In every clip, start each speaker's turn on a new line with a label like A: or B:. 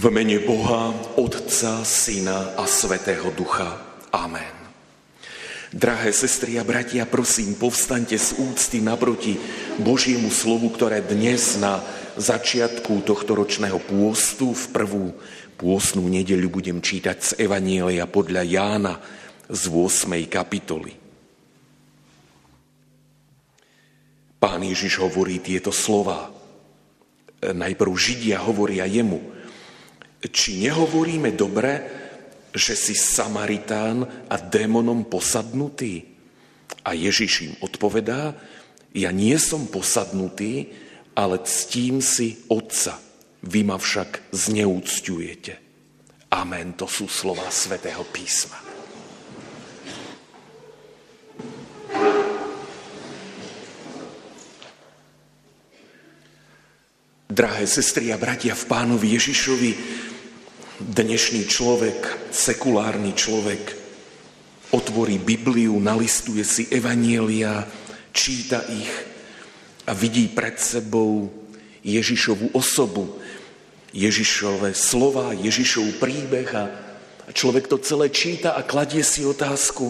A: V mene Boha, Otca, Syna a Svätého Ducha. Amen. Drahé sestry a bratia, prosím, povstaňte z úcty naproti Božiemu slovu, ktoré dnes na začiatku tohto ročného pôstu v prvú pôstnu nedeľu budem čítať z Evanjelia podľa Jána z 8. kapitoly. Pán Ježiš hovorí tieto slová. Najprv Židia hovoria jemu: či nehovoríme dobre, že si Samaritán a démonom posadnutý? A Ježiš im odpovedá: ja nie som posadnutý, ale ctím si Otca. Vy ma však zneúcťujete. Amen. To sú slová Svätého písma. Drahé sestry a bratia v Pánovi Ježišovi, dnešný človek, sekulárny človek, otvorí Bibliu, nalistuje si evanjelia, číta ich a vidí pred sebou Ježišovu osobu, Ježišove slova, Ježišov príbeh a človek to celé číta a kladie si otázku,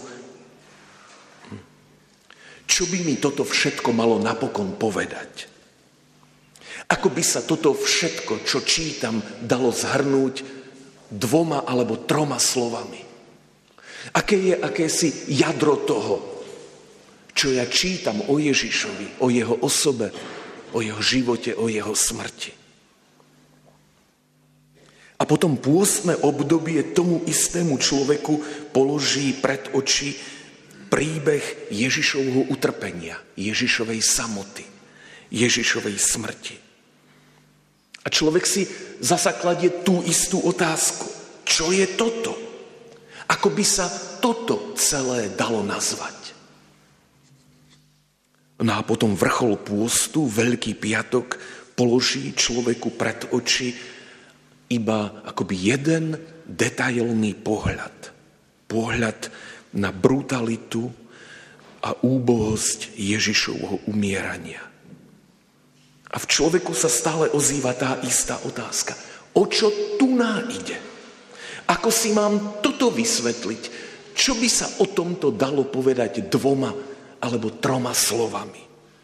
A: čo by mi toto všetko malo napokon povedať? Ako by sa toto všetko, čo čítam, dalo zhrnúť 2 alebo 3 slovami? Aké je akési jadro toho, čo ja čítam o Ježišovi, o jeho osobe, o jeho živote, o jeho smrti? A potom pôstne obdobie tomu istému človeku položí pred oči príbeh Ježišovho utrpenia, Ježišovej samoty, Ježišovej smrti. A človek si zasa kladie tú istú otázku. Čo je toto? Ako by sa toto celé dalo nazvať? No a potom vrchol pôstu, Veľký piatok, položí človeku pred oči iba akoby jeden detailný pohľad. Pohľad na brutalitu a úbohosť Ježišovho umierania. A v človeku sa stále ozýva tá istá otázka. O čo tu ide? Ako si mám toto vysvetliť? Čo by sa o tomto dalo povedať 2 alebo 3 slovami?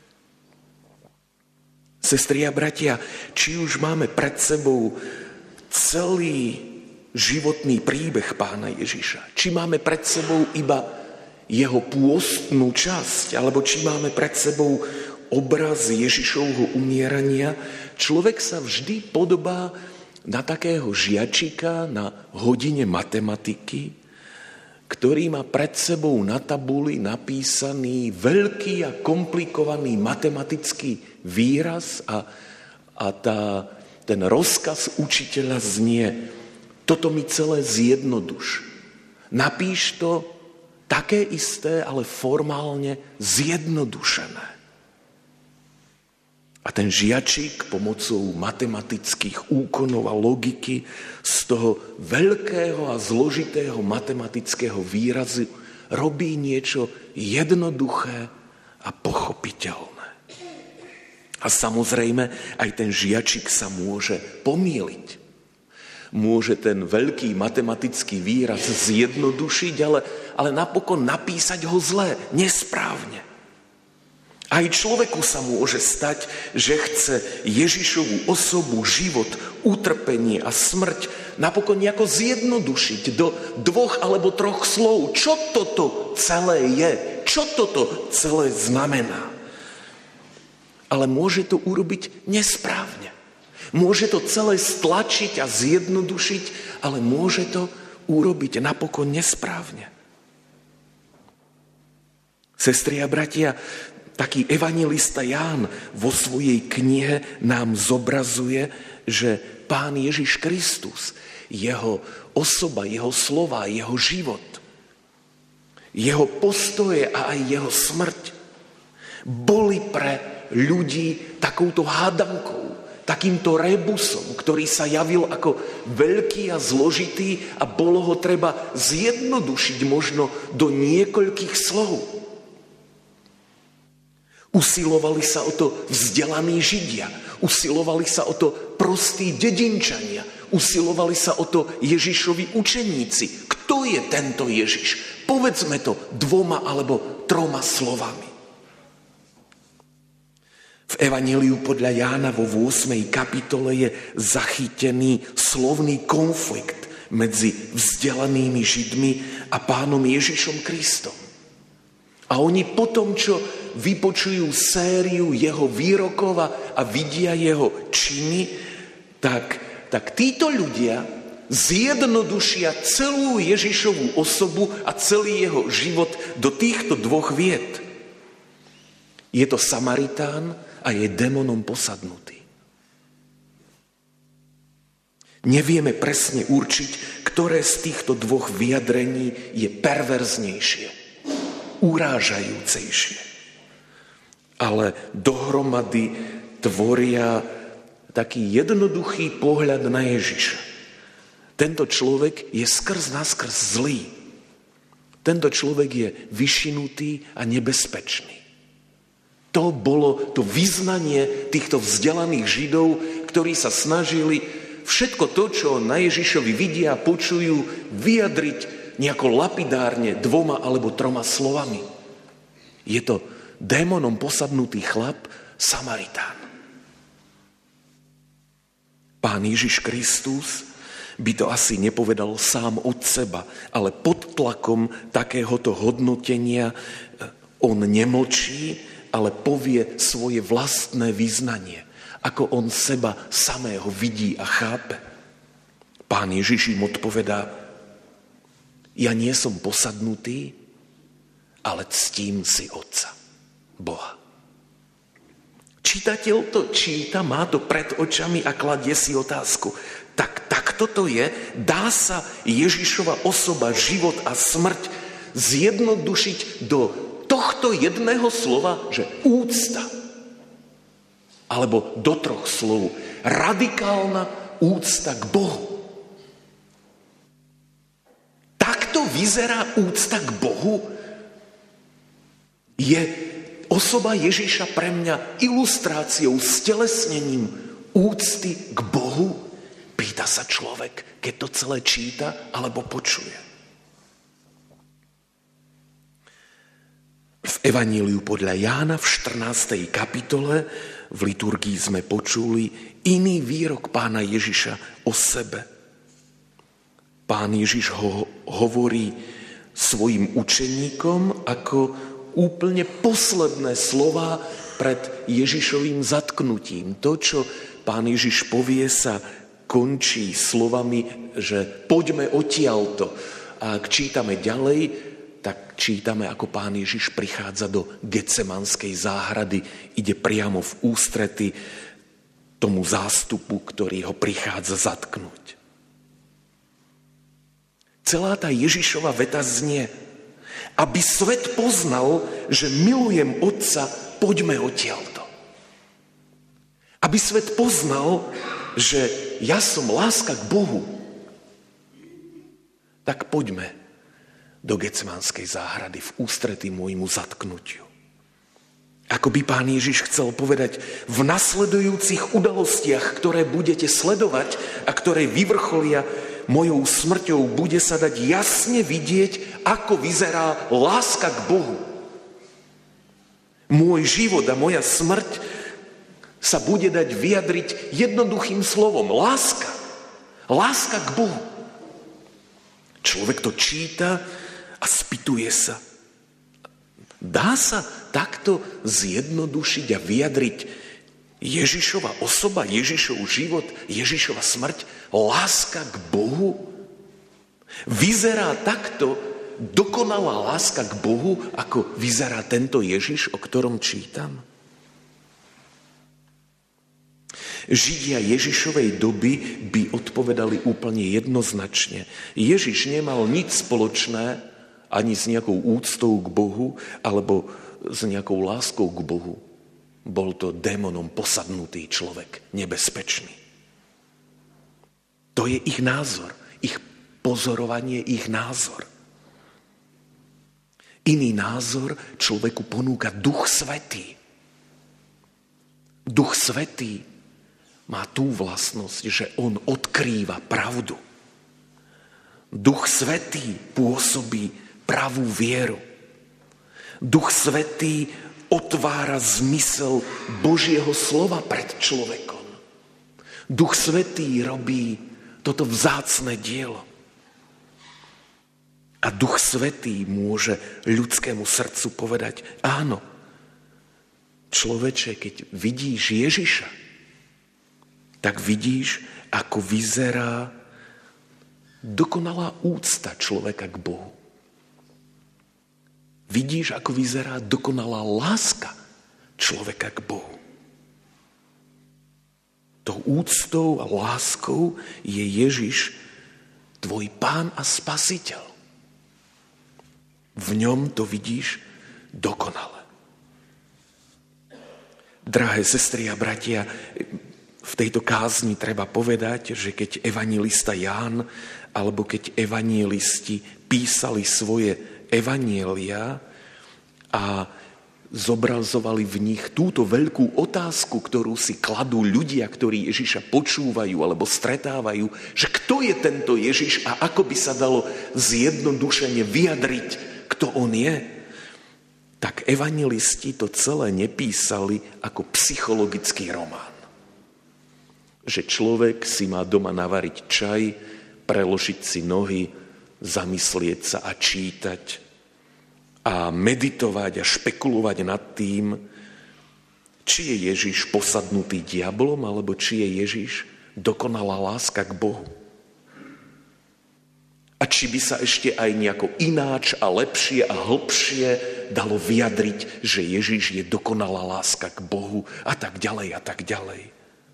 A: Sestri a bratia, či už máme pred sebou celý životný príbeh Pána Ježiša, či máme pred sebou iba jeho pôstnú časť, alebo či máme pred sebou obraz Ježišovho umierania, človek sa vždy podobá na takého žiačika na hodine matematiky, ktorý má pred sebou na tabuli napísaný veľký a komplikovaný matematický výraz a ten rozkaz učiteľa znie: toto mi celé zjednoduš. Napíš to také isté, ale formálne zjednodušené. A ten žiačik pomocou matematických úkonov a logiky z toho veľkého a zložitého matematického výrazu robí niečo jednoduché a pochopiteľné. A samozrejme, aj ten žiačik sa môže pomýliť. Môže ten veľký matematický výraz zjednodušiť, ale napokon napísať ho zle, nesprávne. Aj človeku sa môže stať, že chce Ježišovu osobu, život, utrpenie a smrť napokon nejako zjednodušiť do 2 alebo 3 slov. Čo toto celé je? Čo toto celé znamená? Ale môže to urobiť nesprávne. Môže to celé stlačiť a zjednodušiť, ale môže to urobiť napokon nesprávne. Sestri a bratia, taký evanjelista Ján vo svojej knihe nám zobrazuje, že Pán Ježiš Kristus, jeho osoba, jeho slova, jeho život, jeho postoje a aj jeho smrť boli pre ľudí takouto hádankou, takýmto rebusom, ktorý sa javil ako veľký a zložitý a bolo ho treba zjednodušiť možno do niekoľkých slov. Usilovali sa o to vzdelaní Židia, usilovali sa o to prostí dedinčania, Usilovali sa o to Ježišovi učeníci. Kto je tento Ježiš? Povedzme to 2 alebo 3 slovami. V Evanjeliu podľa Jána vo 8. kapitole je zachytený slovný konflikt medzi vzdelanými Židmi a Pánom Ježišom Kristom. A oni potom, čo vypočujú sériu jeho výrokov a vidia jeho činy, tak títo ľudia zjednodušia celú Ježišovú osobu a celý jeho život do týchto 2 vied. Je to Samaritán a je démonom posadnutý. Nevieme presne určiť, ktoré z týchto 2 vyjadrení je perverznejšie, urážajúcejšie. Ale dohromady tvoria taký jednoduchý pohľad na Ježiša. Tento človek je skrz zlý. Tento človek je vyšinutý a nebezpečný. To bolo to vyznanie týchto vzdelaných Židov, ktorí sa snažili všetko to, čo na Ježišovi vidia a počujú, vyjadriť nejako lapidárne 2 alebo 3 slovami. Je to démonom posadnutý chlap, Samaritán. Pán Ježiš Kristus by to asi nepovedal sám od seba, ale pod tlakom takéhoto hodnotenia on nemlčí, ale povie svoje vlastné vyznanie, ako on seba samého vidí a chápe. Pán Ježiš im odpovedá: ja nie som posadnutý, ale ctím si Otca, Boha. Čitateľ to číta, má to pred očami a kladie si otázku. Takto to je? Dá sa Ježišova osoba, život a smrť zjednodušiť do tohto jedného slova, že úcta? Alebo do 3 slov. Radikálna úcta k Bohu. Takto vyzerá úcta k Bohu? Je osoba Ježiša pre mňa ilustráciou, stelesnením úcty k Bohu? Pýta sa človek, keď to celé číta alebo počuje. V Evanjeliu podľa Jána v 14. kapitole v liturgii sme počuli iný výrok Pána Ježiša o sebe. Pán Ježiš hovorí svojim učeníkom ako úplne posledné slová pred Ježišovým zatknutím. To, čo Pán Ježiš povie, sa končí slovami, že poďme odtiaľto. A ak čítame ďalej, tak čítame, ako Pán Ježiš prichádza do Getsemanskej záhrady, ide priamo v ústrety tomu zástupu, ktorý ho prichádza zatknúť. Celá tá Ježišova veta znie: aby svet poznal, že milujem Otca, poďme odtiaľto. Aby svet poznal, že ja som láska k Bohu, tak poďme do Getsemanskej záhrady v ústretí môjmu zatknutiu. Ako by Pán Ježiš chcel povedať, v nasledujúcich udalostiach, ktoré budete sledovať a ktoré vyvrcholia mojou smrťou, bude sa dať jasne vidieť, ako vyzerá láska k Bohu. Môj život a moja smrť sa bude dať vyjadriť jednoduchým slovom. Láska. Láska k Bohu. Človek to číta a spýtuje sa. Dá sa takto zjednodušiť a vyjadriť Ježišova osoba, Ježišov život, Ježišova smrť, láska k Bohu? Vyzerá takto dokonalá láska k Bohu, ako vyzerá tento Ježiš, o ktorom čítam? Židia Ježišovej doby by odpovedali úplne jednoznačne. Ježiš nemal nič spoločné ani s nejakou úctou k Bohu, alebo s nejakou láskou k Bohu. Bol to démonom posadnutý človek, nebezpečný. To je ich názor, ich pozorovanie, ich názor. Iný názor človeku ponúka Duch Svätý. Duch Svätý má tú vlastnosť, že on odkrýva pravdu. Duch Svätý pôsobí pravú vieru. Duch Svätý otvára zmysel Božieho slova pred človekom. Duch Svätý robí toto vzácne dielo. A Duch Svätý môže ľudskému srdcu povedať, áno, človeče, keď vidíš Ježiša, tak vidíš, ako vyzerá dokonalá úcta človeka k Bohu. Vidíš, ako vyzerá dokonalá láska človeka k Bohu. Tou úctou a láskou je Ježiš tvoj Pán a Spasiteľ. V ňom to vidíš dokonale. Drahé sestry a bratia, v tejto kázni treba povedať, že keď evanjelista Ján alebo keď evanjelisti písali svoje evanjelia a zobrazovali v nich túto veľkú otázku, ktorú si kladú ľudia, ktorí Ježiša počúvajú alebo stretávajú, že kto je tento Ježiš a ako by sa dalo zjednodušene vyjadriť, kto on je, tak evanjelisti to celé nepísali ako psychologický román. Že človek si má doma navariť čaj, preložiť si nohy, zamyslieť sa a čítať a meditovať a špekulovať nad tým, či je Ježiš posadnutý diablom, alebo či je Ježiš dokonalá láska k Bohu. A či by sa ešte aj nejako ináč a lepšie a hlbšie dalo vyjadriť, že Ježiš je dokonalá láska k Bohu a tak ďalej a tak ďalej.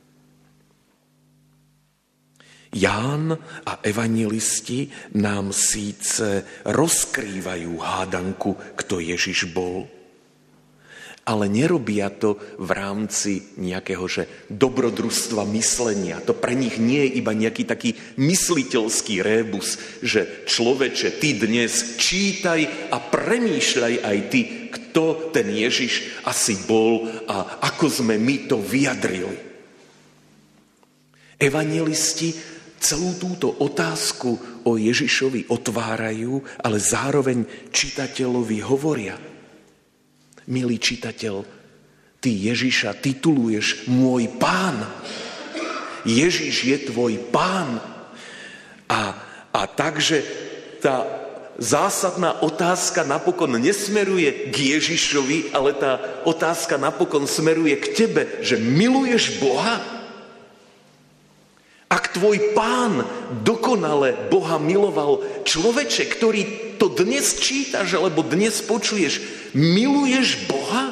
A: Ján a evanjelisti nám síce rozkrývajú hádanku, kto Ježiš bol, ale nerobia to v rámci nejakého dobrodružstva myslenia. To pre nich nie je iba nejaký taký mysliteľský rébus, že človeče, ty dnes čítaj a premýšľaj aj ty, kto ten Ježiš asi bol a ako sme my to vyjadrili. Evanjelisti celú túto otázku o Ježišovi otvárajú, ale zároveň čitateľovi hovoria: milý čitateľ, ty Ježiša tituluješ môj Pán. Ježiš je tvoj Pán. A takže tá zásadná otázka napokon nesmeruje k Ježišovi, ale tá otázka napokon smeruje k tebe, že miluješ Boha? Ak tvoj Pán dokonale Boha miloval, človeče, ktorý to dnes čítaš, alebo dnes počuješ, miluješ Boha?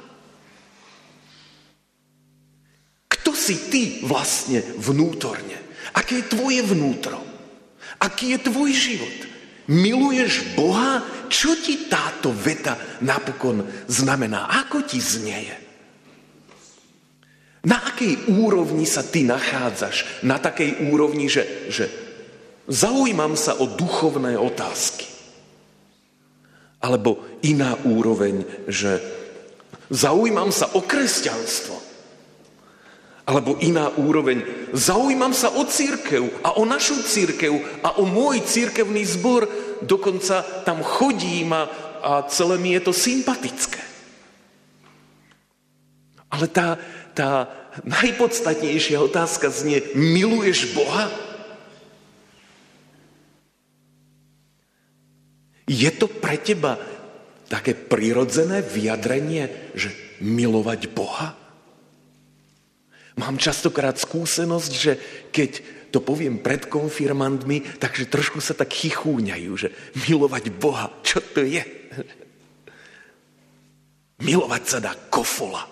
A: Kto si ty vlastne vnútorne? Aké je tvoje vnútro? Aký je tvoj život? Miluješ Boha? Čo ti táto veta napokon znamená? Ako ti znieje? Na akej úrovni sa ty nachádzaš? Na takej úrovni, že zaujímam sa o duchovné otázky. Alebo iná úroveň, že zaujímam sa o kresťanstvo. Alebo iná úroveň, zaujímam sa o cirkev a o našu cirkev a o môj cirkevný zbor. Dokonca tam chodím a celé mi je to sympatické. Ale tá najpodstatnejšia otázka znie: miluješ Boha? Je to pre teba také prirodzené vyjadrenie, že milovať Boha? Mám častokrát skúsenosť, že keď to poviem pred konfirmandmi, takže trošku sa tak chichúňajú, že milovať Boha, čo to je? Milovať sa dá kofola.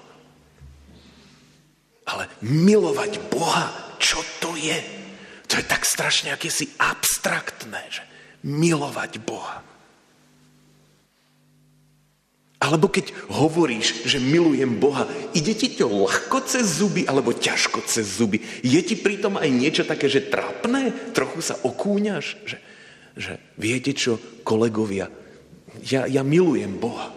A: Ale milovať Boha, čo to je? To je tak strašne akési abstraktné, že milovať Boha. Alebo keď hovoríš, že milujem Boha, ide ti to ľahko cez zuby alebo ťažko cez zuby? Je ti pritom aj niečo také, že trápne? Trochu sa okúňaš? Že viete čo, kolegovia, ja milujem Boha.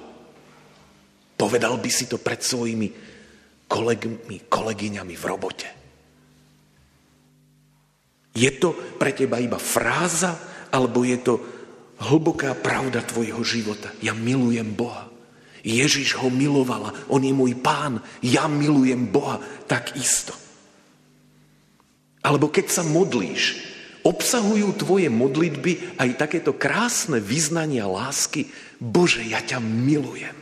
A: Povedal by si to pred svojimi kolegmi, kolegyňami v robote. Je to pre teba iba fráza, alebo je to hlboká pravda tvojho života? Ja milujem Boha. Ježiš ho milovala, on je môj Pán, ja milujem Boha takisto. Alebo keď sa modlíš, obsahujú tvoje modlitby aj takéto krásne vyznania lásky: Bože, ja ťa milujem.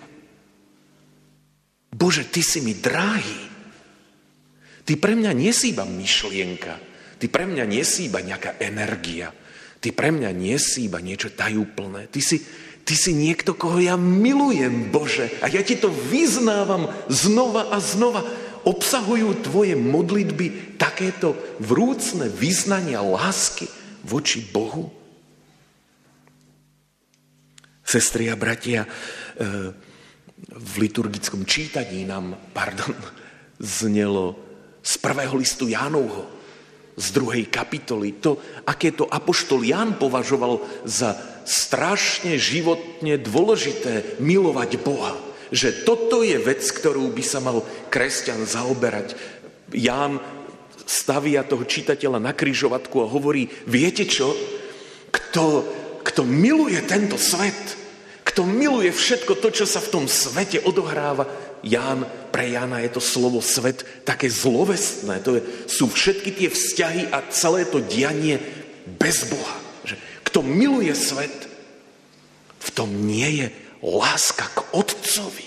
A: Bože, ty si mi drahý. Ty pre mňa nie si iba myšlienka, ty pre mňa nie si iba nejaká energia, ty pre mňa nie si iba niečo tajúplné. Ty si niekto, koho ja milujem, Bože, a ja ti to vyznávam znova a znova. Obsahujú tvoje modlitby takéto vrúcne vyznania lásky voči Bohu? Sestry a bratia, v liturgickom čítaní nám, znelo z 1. listu Jánovho, z 2. kapitoly, to, aké to apoštol Ján považoval za strašne životne dôležité milovať Boha. Že toto je vec, ktorú by sa mal kresťan zaoberať. Ján stavia toho čitateľa na križovatku a hovorí: viete čo? Kto miluje tento svet, kto miluje všetko to, čo sa v tom svete odohráva, pre Jána je to slovo svet také zlovestné. Sú všetky tie vzťahy a celé to dianie bez Boha. Že kto miluje svet, v tom nie je láska k Otcovi.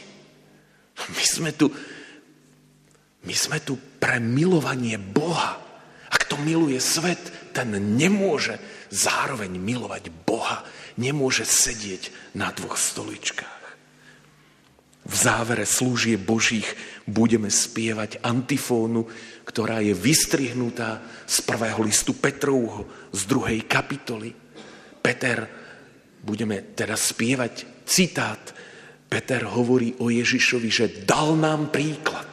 A: My sme tu pre milovanie Boha. A kto miluje svet, ten nemôže zároveň milovať Boha. Nemôže sedieť na 2 stoličkách. V závere služieb Božích budeme spievať antifónu, ktorá je vystrihnutá z 1. listu Petrovho, z 2. kapitoly. Budeme teda spievať citát. Peter hovorí o Ježišovi, že dal nám príklad.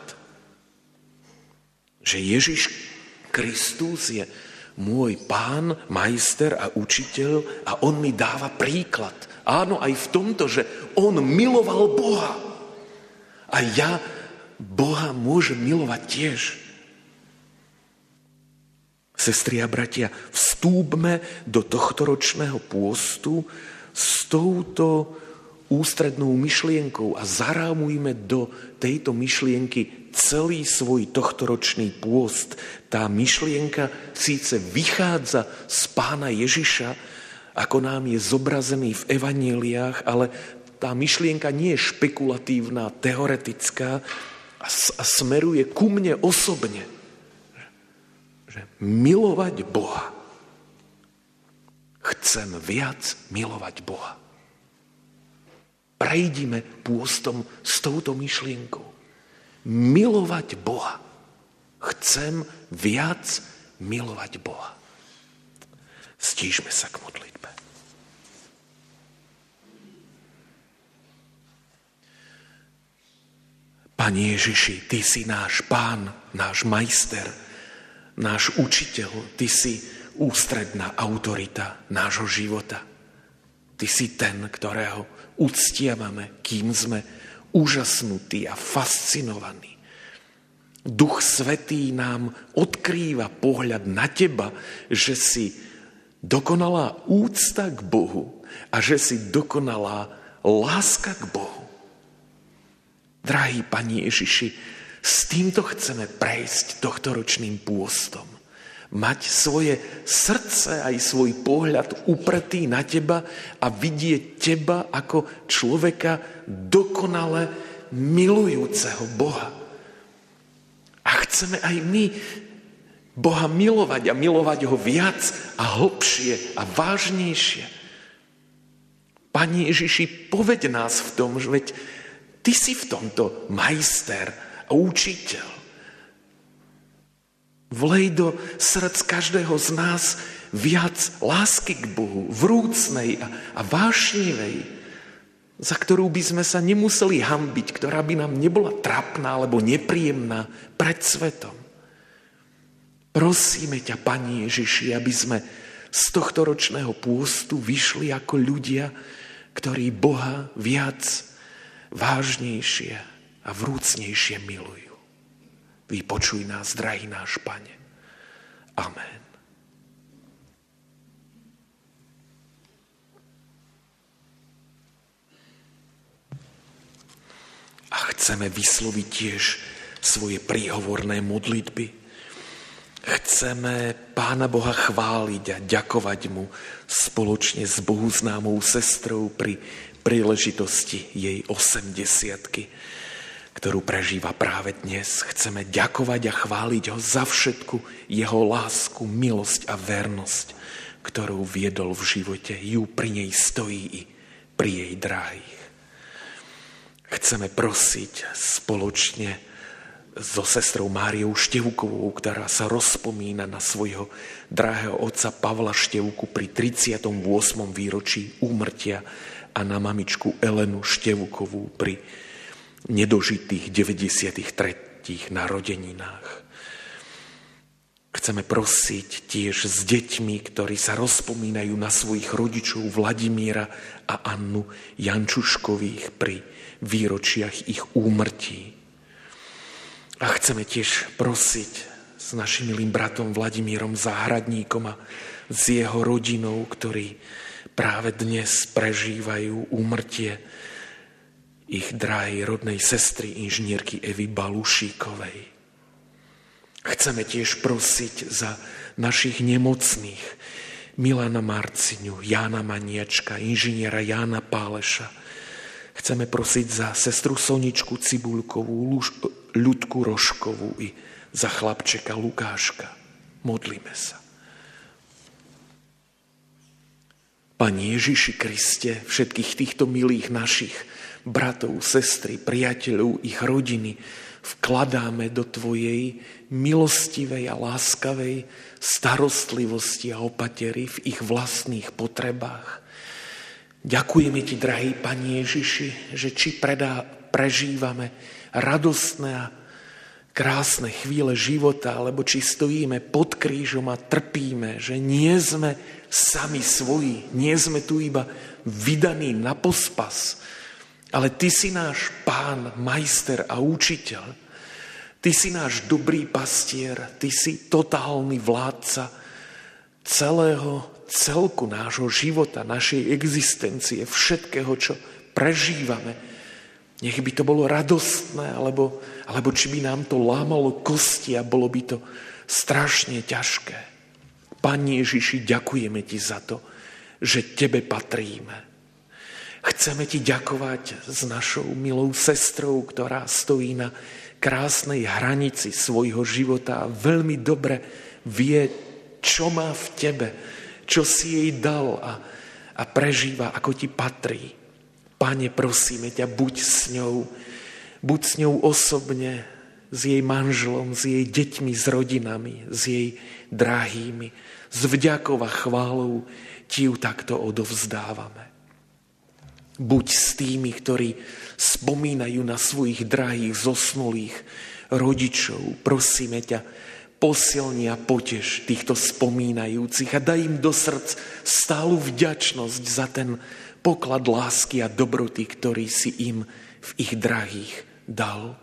A: Že Ježiš Kristus je môj Pán, majster a učiteľ a on mi dáva príklad. Áno, aj v tomto, že on miloval Boha. A ja Boha môžem milovať tiež. Sestry a bratia, vstúpme do tohtoročného pôstu s touto ústrednou myšlienkou a zarámujme do tejto myšlienky celý svoj tohtoročný pôst. Tá myšlienka síce vychádza z Pána Ježiša, ako nám je zobrazený v evanjeliách, ale tá myšlienka nie je špekulatívna, teoretická a smeruje ku mne osobne. Že milovať Boha. Chcem viac milovať Boha. Prejdime pôstom s touto myšlienkou. Milovať Boha. Chcem viac milovať Boha. Stížme sa k modlitbe. Pane Ježiši, Ty si náš Pán, náš majster, náš učiteľ, Ty si ústredná autorita nášho života. Ty si ten, ktorého uctievame, kým sme úžasnutí a fascinovaní. Duch Svätý nám odkrýva pohľad na Teba, že si dokonalá úcta k Bohu a že si dokonalá láska k Bohu. Drahý Pane Ježiši, s týmto chceme prejsť tohtoročným pôstom. Mať svoje srdce aj svoj pohľad upretý na Teba a vidieť Teba ako človeka dokonale milujúceho Boha. A chceme aj my Boha milovať a milovať ho viac a hlbšie a vážnejšie. Pane Ježiši, povedz nás v tom, že veď Ty si v tomto majster a učiteľ. Vlej do srdc každého z nás viac lásky k Bohu, vrúcnej a vášnivej, za ktorú by sme sa nemuseli hanbiť, ktorá by nám nebola trápna alebo nepríjemná pred svetom. Prosíme ťa, Pane Ježiši, aby sme z tohto ročného pôstu vyšli ako ľudia, ktorí Boha viac, vážnejšie a vrúcnejšie milujú. Vypočuj nás, drahý náš Pane. Amen. chceme vysloviť tiež svoje príhovorné modlitby. Chceme Pána Boha chváliť a ďakovať mu spoločne s bohuznámou sestrou pri príležitosti jej 80-ky, ktorú prežíva práve dnes. Chceme ďakovať a chváliť ho za všetku jeho lásku, milosť a vernosť, ktorú viedol v živote. Ju pri nej stojí i pri jej drahých. Chceme prosiť spoločne so sestrou Máriou Števkovou, ktorá sa rozpomína na svojho drahého otca Pavla Števku pri 38. výročí úmrtia a na mamičku Elenu Števkovú pri nedožitých 93. narodeninách. Chceme prosiť tiež s deťmi, ktorí sa rozpomínajú na svojich rodičov Vladimíra a Annu Jančuškových pri výročiach ich úmrtí. A chceme tiež prosiť s našim milým bratom Vladimírom Záhradníkom a s jeho rodinou, ktorí práve dnes prežívajú úmrtie ich drahej rodnej sestry, inžinierky Evy Balušíkovej. Chceme tiež prosiť za našich nemocných, Milana Marciňu, Jána Maniačka, inžiniera Jána Páleša. Chceme prosiť za sestru Soničku Cibulkovú, Ľudku Rožkovú i za chlapčeka Lukáška. Modlíme sa. Pane Ježiši Kriste, všetkých týchto milých našich bratov, sestry, priateľov, ich rodiny vkladáme do Tvojej milostivej a láskavej starostlivosti a opatery v ich vlastných potrebách. Ďakujeme Ti, drahý Pane Ježiši, že či prežívame radostné a krásne chvíle života, alebo či stojíme pod krížom a trpíme, že nie sme sami svoji, nie sme tu iba vydaní na pospas, ale Ty si náš Pán, majster a učiteľ. Ty si náš dobrý pastier, Ty si totálny vládca celého celku nášho života, našej existencie, všetkého, čo prežívame. Nech by to bolo radostné, alebo či by nám to lámalo kosti a bolo by to strašne ťažké. Pane Ježiši, ďakujeme Ti za to, že Tebe patríme. Chceme Ti ďakovať s našou milou sestrou, ktorá stojí na krásnej hranici svojho života a veľmi dobre vie, čo má v Tebe, čo si jej dal a prežíva, ako Ti patrí. Pane, prosíme ťa, buď s ňou osobne, s jej manželom, s jej deťmi, s rodinami, s jej drahými. S vďakou a chválou Ti ju takto odovzdávame. Buď s tými, ktorí spomínajú na svojich drahých zosnulých rodičov. Prosíme ťa, posilni a poteš týchto spomínajúcich a daj im do srdc stálu vďačnosť za ten poklad lásky a dobroty, ktorý si im v ich drahých dal.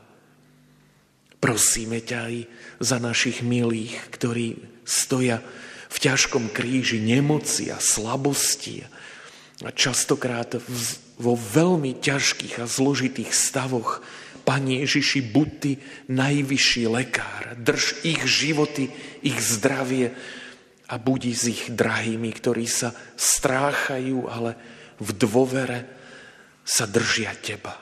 A: Prosíme ťa aj za našich milých, ktorí stoja v ťažkom kríži nemoci a slabosti a častokrát vo veľmi ťažkých a zložitých stavoch. Pane Ježiši, buď Ty najvyšší lekár, drž ich životy, ich zdravie a buď s ich drahými, ktorí sa stráchajú, ale v dôvere sa držia Teba.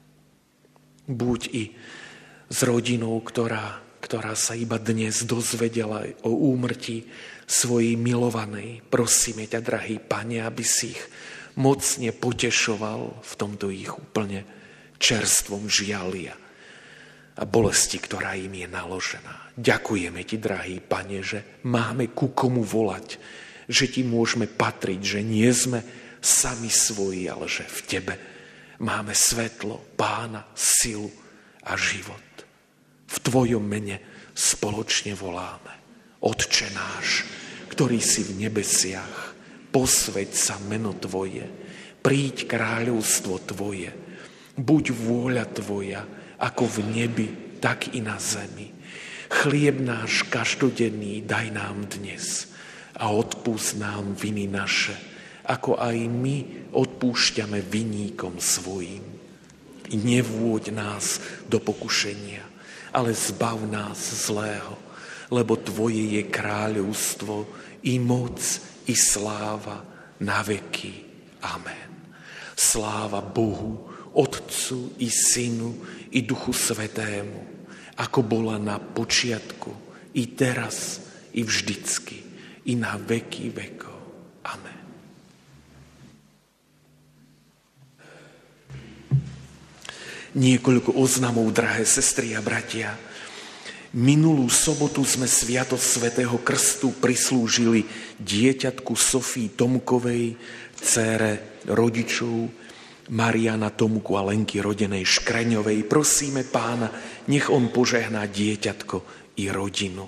A: Buď i s rodinou, ktorá sa iba dnes dozvedela o úmrtí svojej milovanej. Prosíme ťa, drahý Pane, aby si ich mocne potešoval v tomto ich úplne čerstvom žiali a bolesti, ktorá im je naložená. Ďakujeme Ti, drahý Pane, že máme ku komu volať, že Ti môžeme patriť, že nie sme sami svoji, ale že v Tebe máme svetlo, Pána, silu a život. V Tvojom mene spoločne voláme. Otče náš, ktorý si v nebesiach, posväť sa meno Tvoje, príď kráľovstvo Tvoje, buď vôľa Tvoja, ako v nebi, tak i na zemi. Chlieb náš každodenný daj nám dnes a odpúsť nám viny naše, ako aj my odpúšťame vinníkom svojim. nevôď nás do pokušenia, ale zbav nás zlého, lebo Tvoje je kráľovstvo, i moc, i sláva na veky. Amen. Sláva Bohu, Otcu, i Synu, i Duchu Svätému, ako bola na počiatku, i teraz, i vždycky, i na veky vekov. Amen. Niekoľko oznamov, drahé sestry a bratia. Minulú sobotu sme sviatosť Svätého Krstu prislúžili dieťatku Sofii Tomkovej, dcére rodičov Mariana Tomku a Lenky rodenej Škreňovej. Prosíme Pána, nech on požehná dieťatko i rodinu.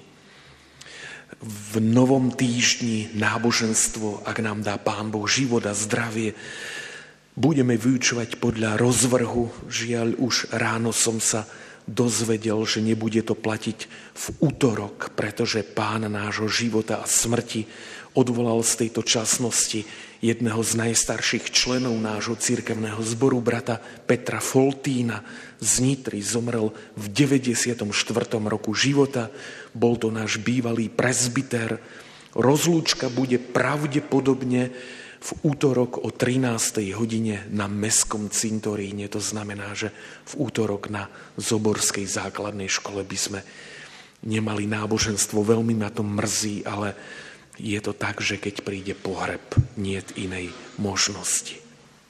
A: V novom týždni náboženstvo, ak nám dá Pán Boh život a zdravie, budeme vyučovať podľa rozvrhu. Žiaľ, už ráno som sa dozvedel, že nebude to platiť v utorok, pretože Pán nášho života a smrti odvolal z tejto časnosti jedného z najstarších členov nášho cirkevného zboru, brata Petra Foltína z Nitry. Zomrel v 94. roku života. Bol to náš bývalý presbyter. Rozlúčka bude pravdepodobne v útorok o 13. hodine na Mestskom cintoríne. To znamená, že v útorok na Zoborskej základnej škole by sme nemali náboženstvo. Veľmi ma to mrzí, ale je to tak, že keď príde pohreb, niet inej možnosti.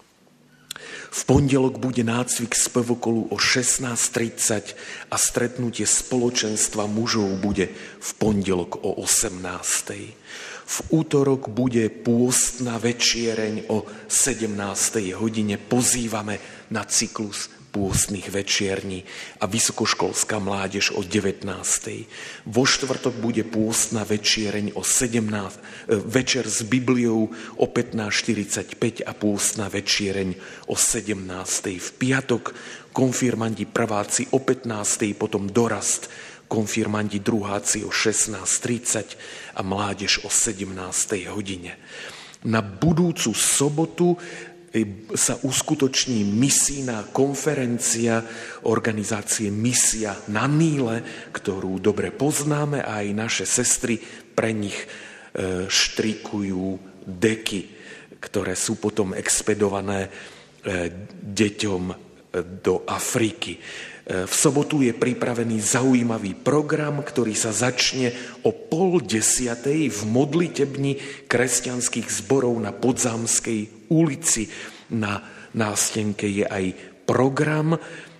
A: V pondelok bude nácvik spevokolu o 16:30 a stretnutie spoločenstva mužov bude v pondelok o 18:00. V útorok bude pôstna večiereň o 17:00 hodine. Pozývame na cyklus pôstnych večierní a vysokoškolská mládež o 19:00. Vo štvrtok bude pôstna večiereň o 17:00, večer s Bibliou o 15:45 a pôstna večiereň o 17:00. V piatok konfirmandi prváci o 15:00, potom dorast, konfirmandi druháci o 16:30 a mládež o 17:00 hodine. Na budúcu sobotu sa uskutoční misijná konferencia organizácie Misia na Níle, ktorú dobre poznáme a aj naše sestry pre nich štrikujú deky, ktoré sú potom expedované deťom do Afriky. V sobotu je pripravený zaujímavý program, ktorý sa začne o 9:30 v modlitebni kresťanských zborov na Podzámskej ulici. Na nástenke je aj program.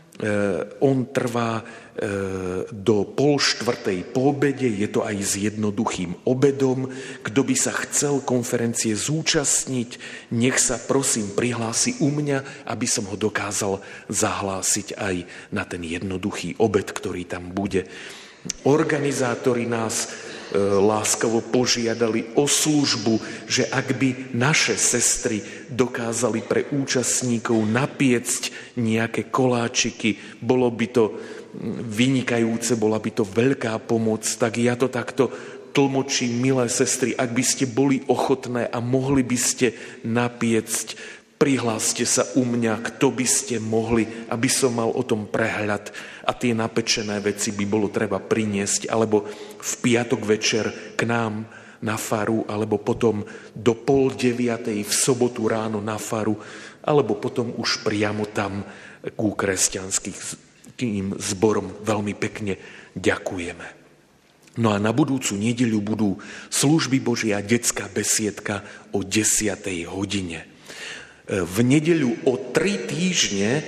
A: On trvá do 3:30 po obede. Je to aj s jednoduchým obedom. Kto by sa chcel konferencie zúčastniť, nech sa prosím prihlási u mňa, aby som ho dokázal zahlásiť aj na ten jednoduchý obed, ktorý tam bude. Organizátori nás láskavo požiadali o službu, že ak by naše sestry dokázali pre účastníkov napiecť nejaké koláčiky, bolo by to vynikajúce, bola by to veľká pomoc. Tak ja to takto tlmočím, milé sestry, ak by ste boli ochotné a mohli by ste napiecť, prihláste sa u mňa, kto by ste mohli, aby som mal o tom prehľad a tie napečené veci by bolo treba priniesť, alebo v piatok večer k nám na faru, alebo potom do 8:30 v sobotu ráno na faru, alebo potom už priamo tam ku kresťanským zborom. Veľmi pekne ďakujeme. No a na budúcu nedeľu budú služby Božie a detská besiedka o 10:00 hodine. V nedeľu o 3 týždne,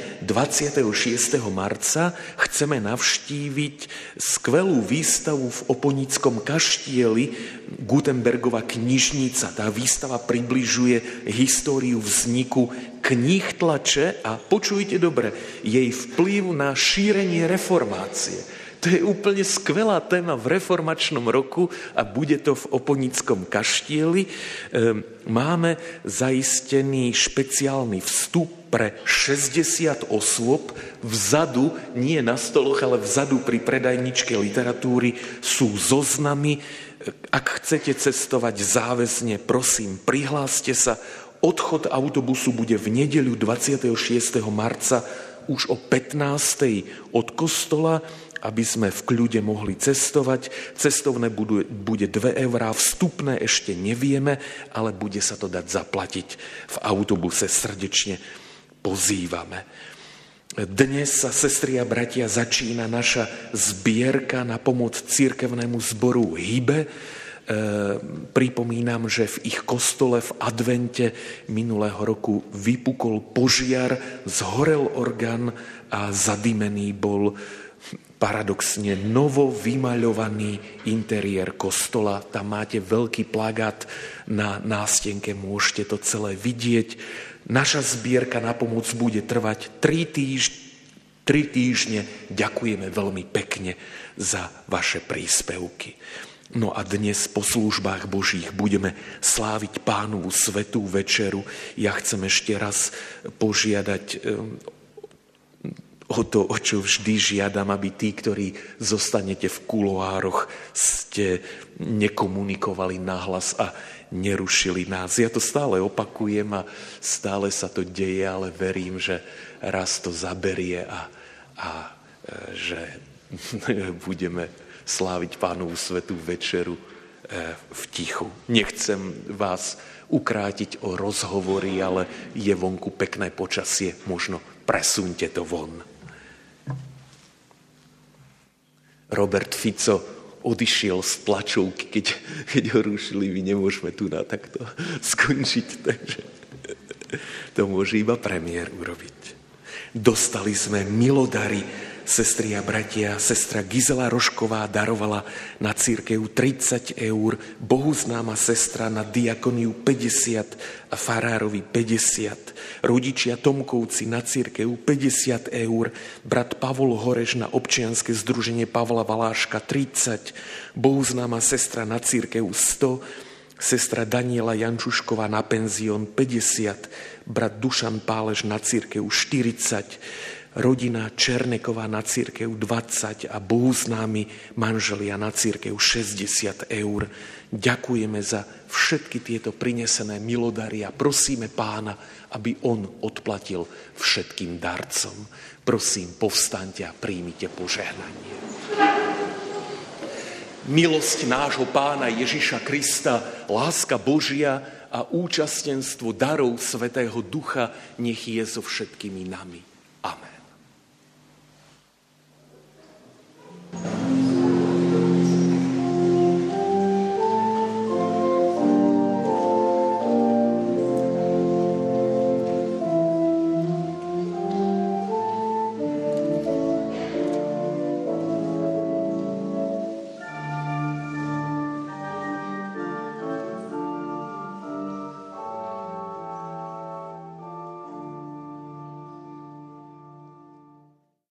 A: 26. marca, chceme navštíviť skvelú výstavu v Oponickom kaštieli, Gutenbergova knižnica. Tá výstava približuje históriu vzniku kníh tlače a počujte dobre, jej vplyv na šírenie reformácie. To je úplne skvelá téma v reformačnom roku a bude to v Oponickom kaštieli. Máme zaistený špeciálny vstup pre 60 osôb. Vzadu, nie na stoloch, ale vzadu pri predajničke literatúry sú zoznamy. Ak chcete cestovať záväzne, prosím, prihláste sa. Odchod autobusu bude v nedeľu 26. marca už o 15:00 od kostola, aby sme v kľude mohli cestovať. Cestovné bude 2 €, vstupné ešte nevieme, ale bude sa to dať zaplatiť v autobuse. Srdečne pozývame. Dnes sa, sestry a bratia, začína naša zbierka na pomoc cirkevnému zboru Hybe. Pripomínam, že v ich kostole v advente minulého roku vypukol požiar, zhorel orgán a zadimený bol paradoxne novo vymaľovaný interiér kostola. Tam máte veľký plagát na nástenke, môžete to celé vidieť. Naša zbierka na pomoc bude trvať 3 týždne. Ďakujeme veľmi pekne za vaše príspevky. No a dnes po službách Božích budeme sláviť Pánovu svätú večeru. Ja chcem ešte raz požiadať o to, o čo vždy žiadam, aby tí, ktorí zostanete v kuloároch, ste nekomunikovali nahlas a nerušili nás. Ja to stále opakujem a stále sa to deje, ale verím, že raz to zaberie a že budeme sláviť Pánovu svätú večeru v tichu. Nechcem vás ukrátiť o rozhovory, ale je vonku pekné počasie, možno presuňte to von. Robert Fico odišiel z tlačovky, keď ho rušili, my nemôžeme tu na takto skončiť, takže to môže iba premiér urobiť. Dostali sme milodary, sestri a bratia. Sestra Gizela Rožková darovala na cirkev 30 €, bohuznáma sestra na diakoniu 50 a farárovi 50. Rodičia Tomkovci na cirkev 50 €, brat Pavol Horeš na občianske združenie Pavla Valáška 30, bohuznáma sestra na cirkev 100, sestra Daniela Jančušková na penzión 50, brat Dušan Pálež na cirkev 40, rodina Černeková na cirkev 20 a bohuznámi manželia na cirkev 60 €. Ďakujeme za všetky tieto prinesené milodary a prosíme Pána, aby on odplatil všetkým darcom. Prosím, povstaňte a príjmite požehnanie. Milosť nášho Pána Ježiša Krista, láska Božia a účastenstvo darov Svätého Ducha nech je so všetkými nami. Amen.